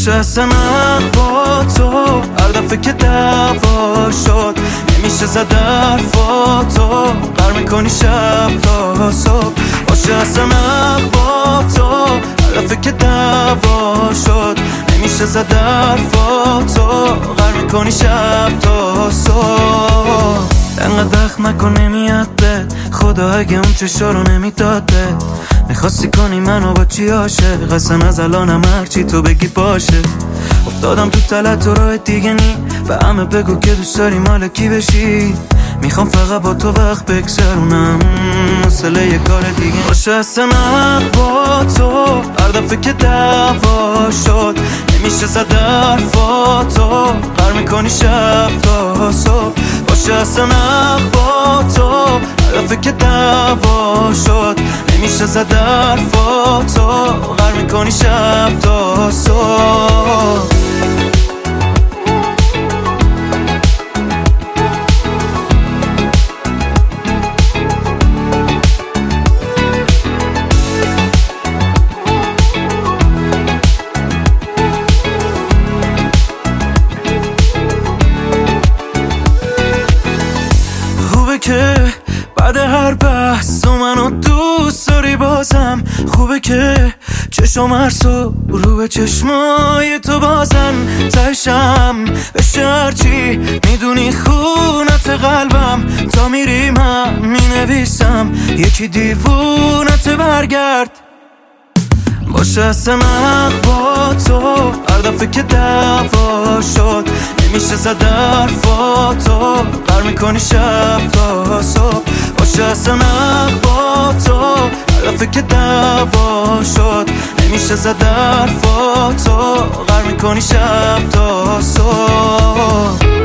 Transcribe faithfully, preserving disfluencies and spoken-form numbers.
باشه اصلا با تو هر دفعه که دعوا شد نمیشه زد حرفاتو غر میکنی شب تا صبح باشه اصلا با تو هر دفعه که دعوا شد نمیشه زد حرفاتو غر میکنی شب تا صبح انقدر دخم نکن نمیاد به خدا اگه اون چشا رو نمیداد به میخواستی کنی منو با چی عاشق اصلا از الانم هرچی تو بگی باشه افتادم تو تلت و راه دیگه نی و همه بگو که دوست داری مال کی بشی میخوام فقط با تو وقت بگذرونم مسئله یه کار دیگه باشه اصلا با تو هر دفعه که دعوا شد نمیشه زد حرفاتو غر میکنی شب تا صبح باشه اصلا با تو هر دفعه که دعوا شد نمیشه زد حرفاتو غر میکنی شب تا صبح که بعد هر بحث و منو دوست داری بازم خوبه که چشم هرسو رو به چشمای تو بازن تشم بشه هرچی میدونی خونت قلبم تا میری من مینویسم یکی دیوونت برگرد باشه اصلا با تو هر دفعه که دعوا شد نمیشه زد حرفاتو غر میکنی شب تا صبح باشه اصلا با تو هر دفعه که دعوا شد نمیشه زد حرفاتو غر میکنی شب تا صبح